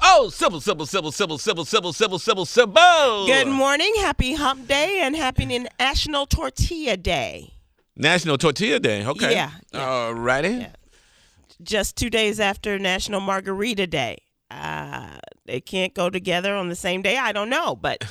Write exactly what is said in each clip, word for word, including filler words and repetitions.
Oh, civil, civil, civil, civil, civil, civil, civil, civil, civil. Good morning. Happy Hump Day and happy National Tortilla Day. National Tortilla Day. Okay. Yeah. yeah. All righty. Yeah. Just two days after National Margarita Day. Uh, they can't go together on the same day. I don't know, but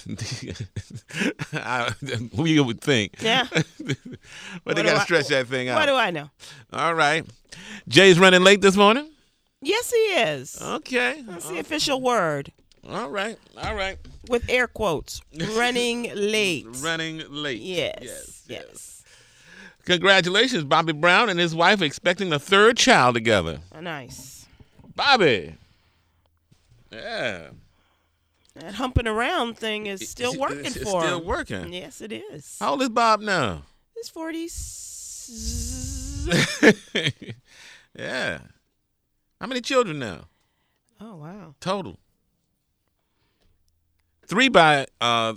I, who you would think? Yeah. But What they do got to I- stretch that thing out. what do I know? All right. Jay's running late this morning. Yes, he is. Okay. That's the official word All right. All right. with air quotes. Running late. Running late. Yes. Yes. Yes. Congratulations, Bobby Brown and his wife expecting a third child together. Oh, nice. Bobby. Yeah. That humping around thing is still It's- working it's for still him. working. Yes, it is. How old is Bob now? He's forties. Yeah. How many children now? Oh, wow. Total. Three by uh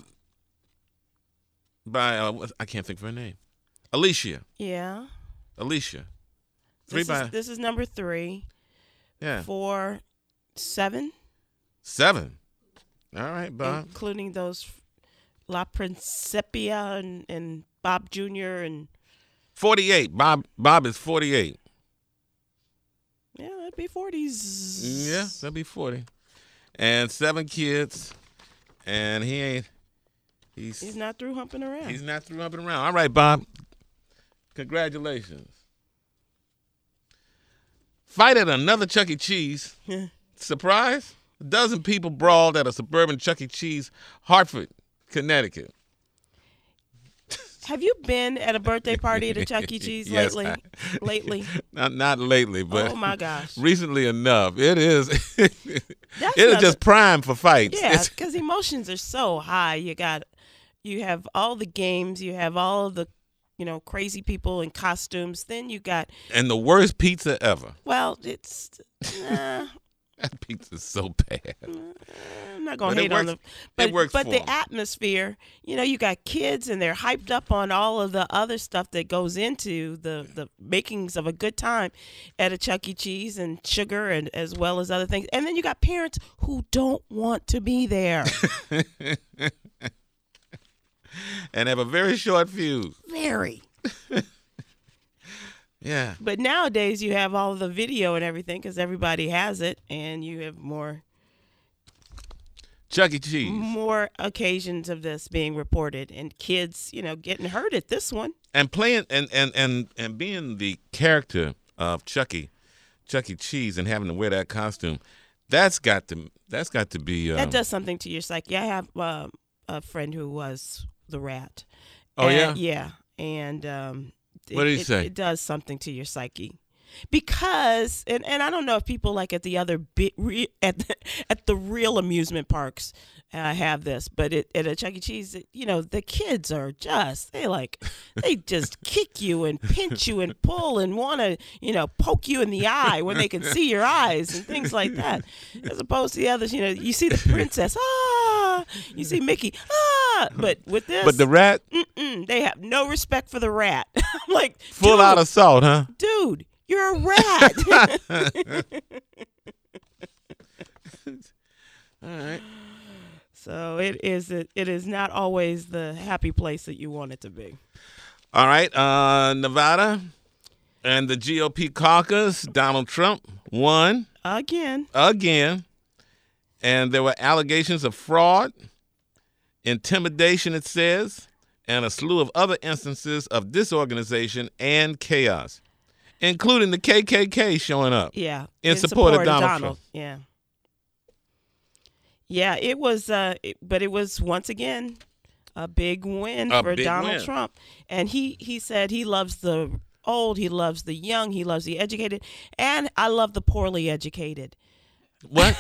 by uh what- I can't think of her name. Alicia. Yeah. Alicia. Three This by is, this is number three. yeah. Four, seven, Seven. All right, Bob. including those La Principia and, and Bob Junior and Forty-eight. Bob Bob is forty-eight. yeah, that'd be forties. Yeah, that'll be forty. And seven kids. And he ain't he's He's not through humping around. He's not through up and around. All right, Bob. Congratulations. Fight at another Chuck E. Cheese. Surprise? A dozen people brawled at a suburban Chuck E. Cheese, Hartford, Connecticut. Have you been at a birthday party at a Chuck E. Cheese Yes, lately? I- Lately? Not not lately, but Oh my gosh. recently enough. It is it That's is not just prime for fights. Yeah, It's- because emotions are so high. You got, you have all the games. You have all of the, you know, crazy people in costumes. Then you got, and the worst pizza ever. well, it's. Uh, That pizza's so bad. I'm not gonna But it hate on works- the, but, it works but for the 'em. atmosphere. You know, you got kids and they're hyped up on all of the other stuff that goes into the the makings of a good time at a Chuck E. Cheese and sugar and as well as other things. And then you got parents who don't want to be there. And have a very short fuse. Very. Yeah. But nowadays you have all the video and everything because everybody has it, and you have more Chuck E. Cheese. more occasions of this being reported, and kids, you know, getting hurt at this one. And playing and, and, and, and being the character of Chucky, Chuck E. Cheese, and having to wear that costume, that's got to that's got to be. Uh, That does something to your psyche. I have uh, a friend who was the rat. Oh, And- yeah? yeah, and um, What it, did he it- say? It does something to your psyche. Because and, and I don't know if people like at the other bi- re, at the, at the real amusement parks uh, have this, but it, at a Chuck E. Cheese, it, you know, the kids are just they like they just kick you and pinch you and pull and want to you know poke you in the eye when they can see your eyes and things like that. As opposed to the others, you know, you see the princess, ah, you see Mickey, ah, but with this, But the rat, mm-mm, they have no respect for the rat. I'm like full dude, out assault, huh? dude. You're a rat. All right. So it is. It is not always the happy place that you want it to be. All right. Uh, Nevada and the G O P caucus, Donald Trump won Again, again. And there were allegations of fraud, intimidation, it says, and a slew of other instances of disorganization and chaos, including the K K K showing up. yeah, In support of Donald Trump. Yeah, yeah. It was, uh, it, but it was once again a big win A for big Donald win. Trump, and he he said he loves the old, he loves the young, he loves the educated, and I love the poorly educated. What?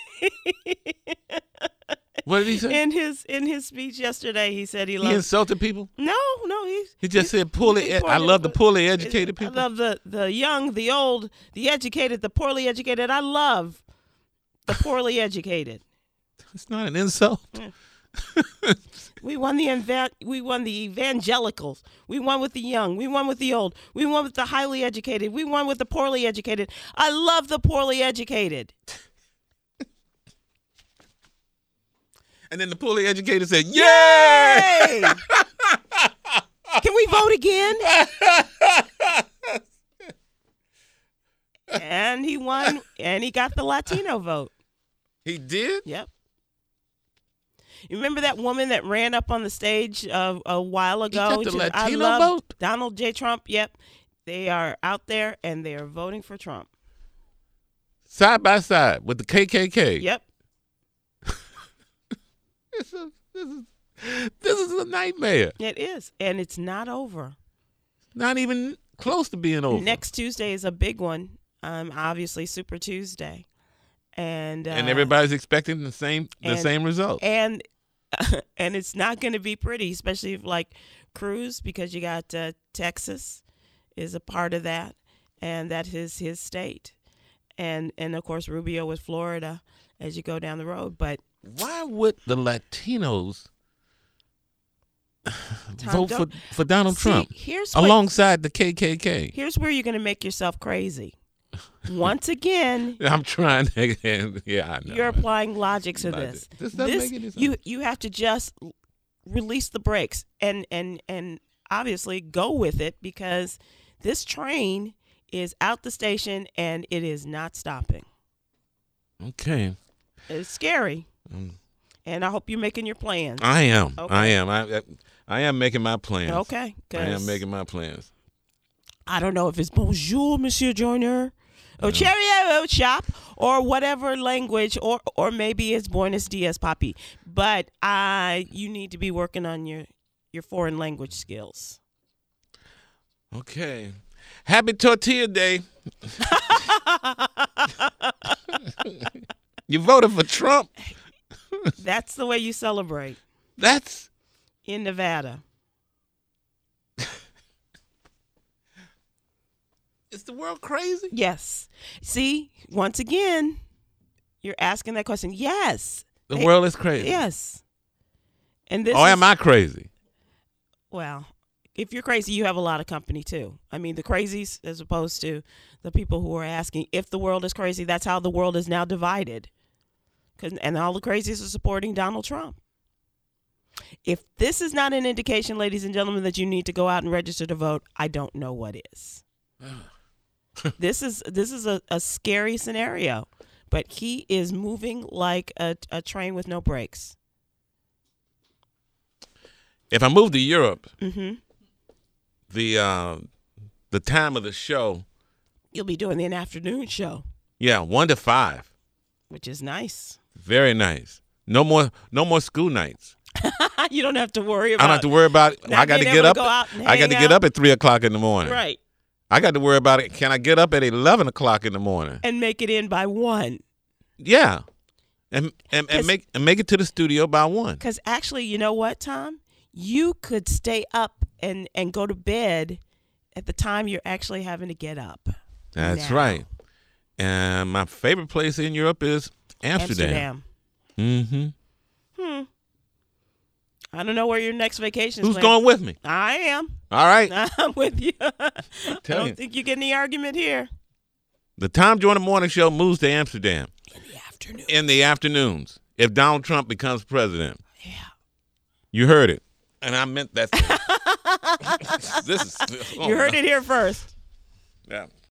What did he say? In his in his speech yesterday, he said he He loves. insulted people? No, no, he He just said poorly. he Ed- I poorly- love the poorly educated I people. love the the young, the old, the educated, the poorly educated. I love the poorly educated. It's not an insult. We won the eva- we won the evangelicals. We won with the young. We won with the old. We won with the highly educated. We won with the poorly educated. I love the poorly educated. And then the poorly educated said, "Yay!" Yay! Can we vote again? And he won, and he got the Latino vote. He did? Yep. You remember that woman that ran up on the stage uh, a while ago? got the She said, Latino I love vote? Donald J. Trump. Yep. They are out there, and they are voting for Trump. Side by side with the K K K. Yep. This is, this is, this is a nightmare. It is, and it's not over. Not even close to being over. Next Tuesday is a big one. Um, obviously Super Tuesday, and uh, and everybody's expecting the same the and- same result. and and it's not going to be pretty, especially if, like Cruz, because you got uh, Texas is a part of that, and that is his state, and and of course Rubio with Florida as you go down the road. But Why would the Latinos Tom, vote for, don't- for Donald see, Trump here's what, alongside the K K K? here's where you're going to make yourself crazy. Once again, I'm trying to. Yeah, I know. you're applying logic to Logic. this. This doesn't make any sense. you you have to just release the brakes and and and obviously go with it, because this train is out the station and it is not stopping. Okay. It's scary, Mm. and I hope you're making your plans. I am. Okay. I am. I, I I am making my plans. Okay, I am 'cause making my plans. I don't know if it's bonjour, Monsieur Joyner, or cheerio, chop, or whatever language, or or maybe it's buenos dias, papi. But I, you need to be working on your your foreign language skills. Okay. Happy Tortilla Day. You voted for Trump. That's the way you celebrate That's in Nevada. is the world crazy? Yes. See, once again, you're asking that question. Yes. The They- world is crazy. Yes. And this Oh, is, am I crazy? well, if you're crazy, you have a lot of company too. I mean, the crazies, as opposed to the people who are asking if the world is crazy. That's how the world is now divided. 'Cause, and all the crazies are supporting Donald Trump. If this is not an indication, ladies and gentlemen, that you need to go out and register to vote, I don't know what is. This is this is a, a scary scenario, but he is moving like a, a train with no brakes. If I move to Europe, Mm-hmm. the uh, the time of the show, You'll be doing an afternoon show, yeah, one to five. which is nice. Very nice. No more no more school nights. You don't have to worry I about. don't have to worry about it. not I got to being get able up. to go out and I got to hang get out. up at three o'clock in the morning. Right, I got to worry about it. Can I get up at eleven o'clock in the morning? and make it in by one. Yeah, and and, 'Cause- and make and make it to the studio by one. Because actually, you know what, Tom? You could stay up and and go to bed at the time you're actually having to get up. That's now. right. And my favorite place in Europe is Amsterdam. Amsterdam. Mm-hmm. Hmm. I don't know where your next vacation is. Who's planned. going with me? I am. All right. I'm with you. I Tell don't you. think you get any argument here. The Tom Jordan Morning Show moves to Amsterdam In the afternoon. in the afternoons if Donald Trump becomes president. Yeah. You heard it. And I meant that. this is. oh, You heard it here first. Yeah.